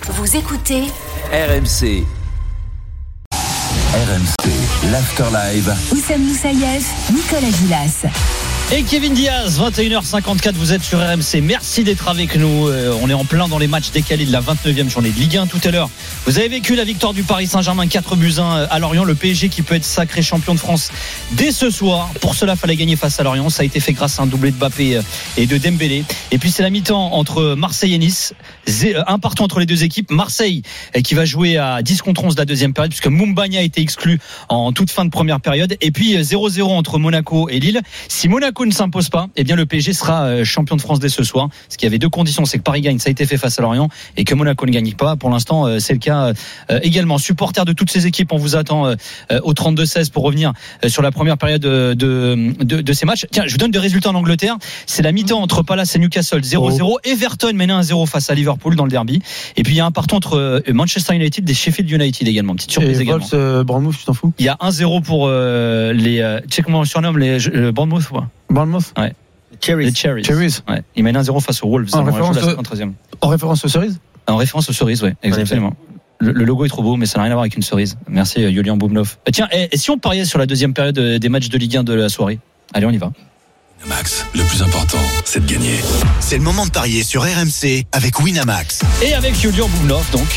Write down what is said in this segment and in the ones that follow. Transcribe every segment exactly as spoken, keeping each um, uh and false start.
Vous écoutez R M C. R M C, l'After Live. Oussem Moussaïef, Nicolas Gilas. Et Kevin Diaz, vingt et une heures cinquante-quatre, vous êtes sur R M C. Merci d'être avec nous. Euh, on est en plein dans les matchs décalés de la vingt-neuvième journée de Ligue un tout à l'heure. Vous avez vécu la victoire du Paris Saint-Germain quatre buts à un à Lorient. Le P S G qui peut être sacré champion de France dès ce soir. Pour cela, il fallait gagner face à Lorient. Ça a été fait grâce à un doublé de Mbappé et de Dembélé. Et puis c'est la mi-temps entre Marseille et Nice. Un partout entre les deux équipes. Marseille qui va jouer à dix contre onze de la deuxième période puisque Moumbagna a été exclu en toute fin de première période. Et puis zéro zéro entre Monaco et Lille. Si Monaco ne s'impose pas, eh bien le P S G sera champion de France dès ce soir. Parce qu'il y avait deux conditions, c'est que Paris gagne, ça a été fait face à Lorient, et que Monaco ne gagne pas. Pour l'instant, c'est le cas également. Supporters de toutes ces équipes, on vous attend au trente-deux seize pour revenir sur la première période de, de, de, de ces matchs. Tiens, je vous donne des résultats en Angleterre. C'est la mi-temps entre Palace et Newcastle, zéro zéro. Oh. Everton mène un zéro face à Liverpool dans le derby. Et puis il y a un partout entre Manchester United et Sheffield United également. Petite surprise et également. Wolves, euh, Bournemouth, tu t'en fous? Il y a un zéro pour euh, les. Euh, tu sais comment on surnomme les euh, Bournemouth, ouais. Bournemouth. Ouais. Cherries. Les Cherries. Cherries. Ouais. Ils mènent un zéro face aux Wolves. En référence, au... en référence aux cerises. En référence aux cerises, oui, exactement. Le, le logo est trop beau, mais ça n'a rien à voir avec une cerise. Merci Julian Boumnov. Tiens, et, et si on pariait sur la deuxième période des matchs de Ligue un de la soirée? Allez, on y va. Winamax, le plus important, c'est de gagner. C'est le moment de parier sur R M C avec Winamax. Et avec Julian Boumnov, donc.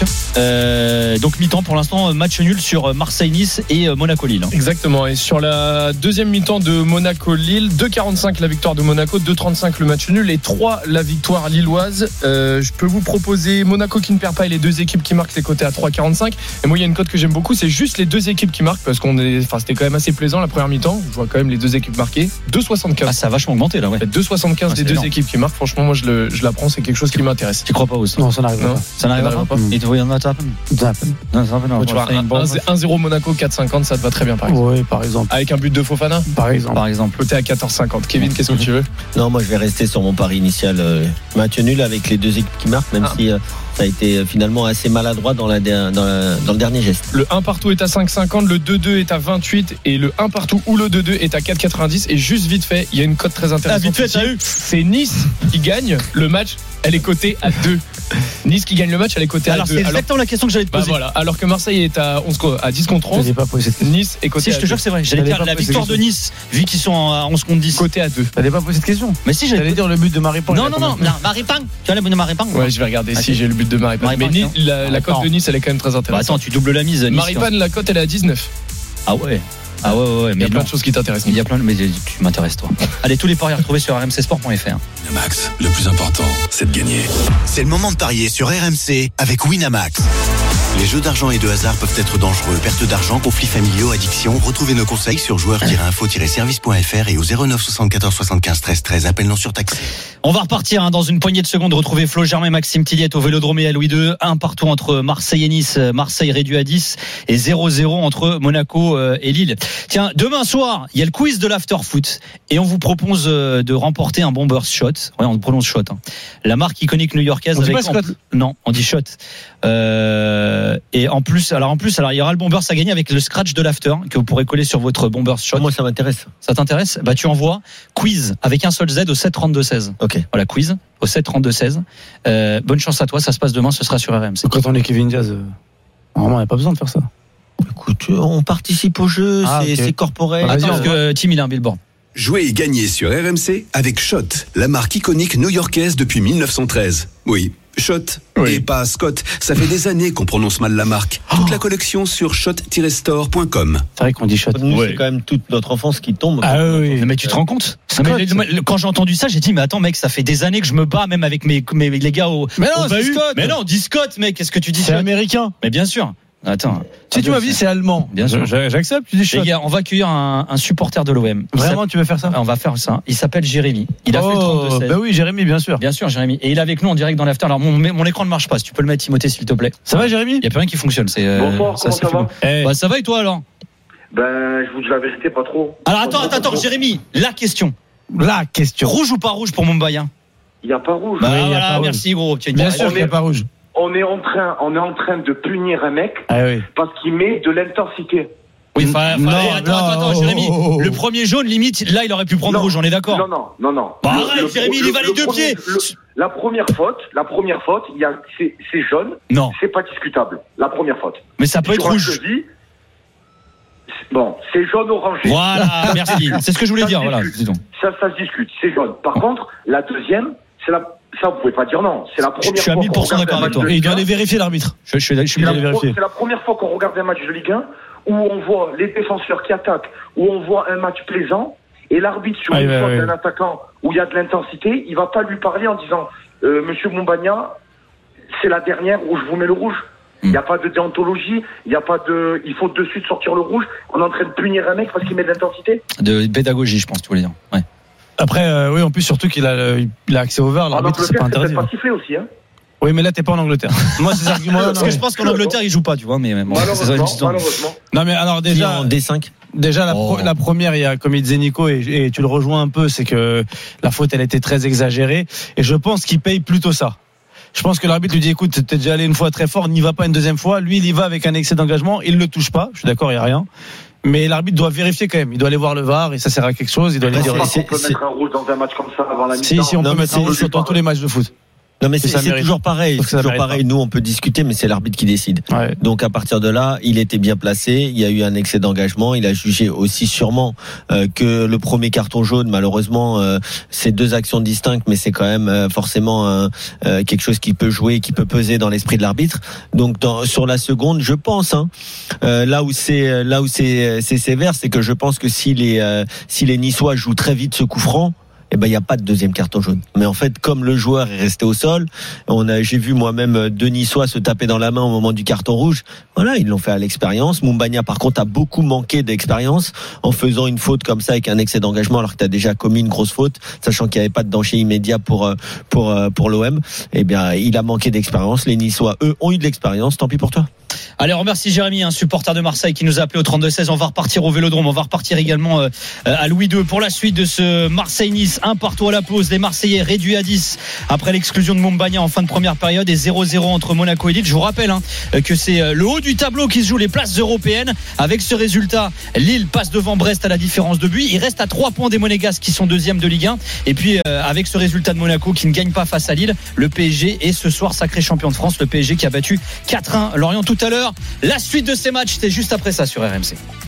Euh, donc mi-temps pour l'instant, match nul sur Marseille-Nice et Monaco-Lille. Exactement. Et sur la deuxième mi-temps de Monaco-Lille, deux quarante-cinq la victoire de Monaco, deux trente-cinq le match nul et trois la victoire lilloise. Euh, je peux vous proposer Monaco qui ne perd pas et les deux équipes qui marquent, c'est coté à trois quarante-cinq. Et moi, il y a une cote que j'aime beaucoup, c'est juste les deux équipes qui marquent parce qu'on est, enfin, c'était quand même assez plaisant la première mi-temps. Je vois quand même les deux équipes marquées. deux soixante-quinze. Ah, ça a vachement augmenté là, ouais. deux soixante-quinze ah, des deux énorme. équipes qui marquent. Franchement, moi, je, le, je la prends, c'est quelque chose qui m'intéresse. Tu crois pas aussi? Non, ça n'arrive pas. Ça n'arrive pas. Et tu vois, il y en a ça. Non, tu vois, un zéro Monaco, quatre cinquante, ça te va très bien, par exemple. Oui, par exemple. Avec un but de Fofana, par exemple. Par exemple. Côté à quatorze cinquante. Kevin, qu'est-ce que tu veux? Non, moi je vais rester sur mon pari initial. Euh, match nul avec les deux équipes qui marquent, même ah. si euh, ça a été finalement assez maladroit dans, la, dans, la, dans le dernier geste. Le un partout est à cinq cinquante, le deux deux est à vingt-huit et le un partout ou le deux deux est à quatre quatre-vingt-dix. Et juste vite fait, il y a une cote très intéressante. Ah, vite fait, t'as eu. C'est Nice qui gagne le match. Elle est cotée à deux. Nice qui gagne le match, elle est cotée à deux. Alors c'est exactement alors, la question que j'allais te poser. Bah voilà. Alors que Marseille est à, onze, à dix contre onze. Pas posé cette Nice est cotée si, à deux. je te jure que c'est vrai. J'allais dire la victoire de Nice, vu qu'ils sont à onze contre dix. Côté à deux. T'allais pas poser cette question? Mais si, j'allais dire le but de Maripang. Non, non, non, non, Maripang. Tu as le but de Maripang? Ouais, je vais regarder ah, si j'ai le but de Maripang. Mais Nice, la, la cote de Nice, elle est quand même très intéressante. Bah attends, tu doubles la mise. Maripang, la cote, elle est à dix-neuf. Ah ouais. Ah ouais, ouais, ouais. Il y a plein de choses qui t'intéressent. Il y a plein de. Mais tu m'intéresses, toi. Allez, tous les paris à retrouver sur r m c sport point f r. Winamax, le plus important, c'est de gagner. C'est le moment de parier sur R M C avec Winamax. Les jeux d'argent et de hasard peuvent être dangereux. Perte d'argent, conflits familiaux, addiction. Retrouvez nos conseils sur joueurs tiret info tiret service point f r et au zéro neuf soixante-quatorze soixante-quinze treize treize. Appel non surtaxé. On va repartir hein, dans une poignée de secondes. Retrouver Flo Germain et Maxime Tilliette au Vélodrome et à Louis deux. Un partout entre Marseille et Nice. Marseille réduit à dix et zéro zéro entre Monaco et Lille. Tiens, demain soir, il y a le quiz de l'after foot et on vous propose de remporter un bomber shot. Ouais, on prononce shot. Hein. La marque iconique new-yorkaise. On dit avec pas Scott. Non, on dit shot. Euh, et en plus, alors en plus, alors il y aura le bomber à gagner avec le scratch de l'after que vous pourrez coller sur votre bomber shot. Moi, ça m'intéresse. Ça t'intéresse? Bah, tu envoies quiz avec un seul Z au sept trente-deux seize. Ok. Voilà, quiz au sept trente-deux seize. Euh, bonne chance à toi. Ça se passe demain. Ce sera sur R M C. Quand on est Kevin Diaz, euh, normalement, il n'y a pas besoin de faire ça. Écoute, on participe au jeu. Ah, c'est, okay. c'est corporel. Attends, parce que Tim, il a un billboard. Jouez et gagnez sur R M C avec Shot, la marque iconique new-yorkaise depuis dix-neuf cent treize. Oui, Shot, oui. Et pas Scott. Ça fait des années qu'on prononce mal la marque. Toute oh. la collection sur shot tiret store point com. C'est vrai qu'on dit Shot. Nous, ouais. C'est quand même toute notre enfance qui tombe. Ah oui. Mais tu te rends compte? mais, quand j'ai entendu ça, j'ai dit mais attends mec, ça fait des années que je me bats même avec mes, mes les gars au. Mais non, au c'est Scott. Mais non, dis Scott mec. Qu'est-ce que tu dis? C'est américain. Mais bien sûr. Attends. Si tu m'as dit c'est allemand. Bien sûr. J'accepte. Tu dis Shot. Les gars, on va accueillir un, un supporter de l'O M. Vraiment, tu veux faire ça? On va faire ça. Il s'appelle Jérémy. Il a oh, fait le trente-deux seize. Bah oui, Jérémy, bien sûr. Bien sûr, Jérémy. Et il est avec nous en direct dans l'after. Alors mon, mon écran ne marche pas. Si tu peux le mettre, Timothée, s'il te plaît. Ça va, Jérémy? Il y a plus rien qui fonctionne. C'est. Euh, Bonsoir. ça, comment ça va? Eh. Bah ça va et toi alors? Ben, je vous dis la vérité, pas trop. Alors attends, attends, attends, Jérémy. La question. La question. Rouge ou pas rouge pour Moumbagna? Il y a pas rouge. Bah oui, voilà, y a pas merci rouge. gros. Bien sûr qu'il n'y a pas rouge. On est en train, on est en train de punir un mec ah oui. parce qu'il met de l'intensité. Oui, enfin, Non, attends, non, attends, attends, oh, Jérémy, oh, oh. le premier jaune, limite, là, il aurait pu prendre Non. rouge, on est d'accord. Non, non, non, non. Bah, Le- arrête, le- Jérémy, le- il y va les le deux premier- pieds. le- La première faute, la première faute, il y a, c'est, c'est jaune. Non. C'est pas discutable. La première faute. Mais ça peut être Sur un rouge. jeudi, c'est- bon, c'est jaune orangé. Voilà, merci. C'est ce que je voulais Ça dire, se voilà. discute. Dis donc. Ça, ça se discute. C'est jaune. Par contre, la deuxième, c'est la, ça, vous pouvez pas dire non. C'est la première Je suis à fois mille pour cent qu'on d'accord regarde avec toi. un match de Et il Ligue doit un. aller vérifier l'arbitre. Je, je suis, je suis C'est la, aller pro- vérifier. c'est la première fois qu'on regarde un match de Ligue un où on voit les défenseurs qui attaquent, où on voit un match plaisant, et l'arbitre sur Ah, une ouais, faute ouais. d'un attaquant où il y a de l'intensité, il va pas lui parler en disant euh, Monsieur Mombagna, c'est la dernière où je vous mets le rouge. Il n'y a pas de déontologie, il n'y a pas de. Il faut de suite sortir le rouge. On est en train de punir un mec parce qu'il met de l'intensité. De pédagogie, je pense, tu voulais dire. Ouais. Après, euh, oui, en plus, surtout qu'il a, le- il a accès au V A R, En l'arbitre, c'est Angleterre, pas c'est interdit. peut-être pas sifflé aussi. Hein. Oui, mais là, t'es pas en Angleterre. Moi, ces arguments-là, Parce que je pense qu'en Angleterre, ils jouent pas, tu vois, mais bon, c'est ça, Malheureusement, une histoire. malheureusement. Non, mais alors, Qui est déjà. en D cinq. Déjà, la, Oh. pro- la première, il y a, comme il disait Nico, et, et tu le rejoins un peu, c'est que la faute, elle était très exagérée. Et je pense qu'il paye plutôt ça. Je pense que l'arbitre lui dit, écoute, t'es déjà allé une fois très fort, n'y va pas une deuxième fois. Lui, il y va avec un excès d'engagement, il le touche pas. Je suis d'accord, il y a rien. Mais l'arbitre doit vérifier quand même. Il doit aller voir le V A R et ça sert à quelque chose. Il doit lui Ouais, dire. Je pense c'est- pas qu'on peut c'est- mettre un rouge dans un match comme ça avant la mi-temps. Si, si, on Non, peut mais mettre un c'est- rouge dans tous les matchs de foot. Non, mais Et c'est, ça c'est mérite. toujours pareil. Donc C'est ça toujours mérite pareil. Nous, on peut discuter, mais c'est l'arbitre qui décide. Ouais. Donc à partir de là, il était bien placé. Il y a eu un excès d'engagement. Il a jugé aussi sûrement euh, que le premier carton jaune, malheureusement, euh, c'est deux actions distinctes, mais c'est quand même euh, forcément euh, euh, quelque chose qui peut jouer, qui peut peser dans l'esprit de l'arbitre. Donc dans, sur la seconde, je pense, hein, euh, là où c'est là où c'est c'est sévère, c'est que je pense que si les euh, si les Niçois jouent très vite ce coup franc, eh ben il y a pas de deuxième carton jaune. Mais en fait, comme le joueur est resté au sol, on a, j'ai vu moi-même deux Niçois se taper dans la main au moment du carton rouge. Voilà, ils l'ont fait à l'expérience. Mumbagna, par contre, a beaucoup manqué d'expérience en faisant une faute comme ça avec un excès d'engagement, alors que tu as déjà commis une grosse faute, sachant qu'il n'y avait pas de danger immédiat pour pour pour l'O M. Eh bien, il a manqué d'expérience. Les Niçois, eux, ont eu de l'expérience. Tant pis pour toi. Allez, on remercie Jérémy, un supporter de Marseille qui nous a appelé au trente-deux seize. On va repartir au Vélodrome. On va repartir également euh, à Louis deux pour la suite de ce Marseille-Nice. Un partout à la pause. Les Marseillais réduits à dix après l'exclusion de Mumbagna en fin de première période et zéro zéro entre Monaco et Lille. Je vous rappelle hein, que c'est le haut du tableau qui se joue les places européennes. Avec ce résultat, Lille passe devant Brest à la différence de but. Il reste à trois points des Monégasques qui sont deuxième de Ligue un. Et puis euh, avec ce résultat de Monaco qui ne gagne pas face à Lille, le P S G est ce soir sacré champion de France. Le P S G qui a battu quatre un Lorient tout à l'heure. La suite de ces matchs, c'est juste après ça sur R M C.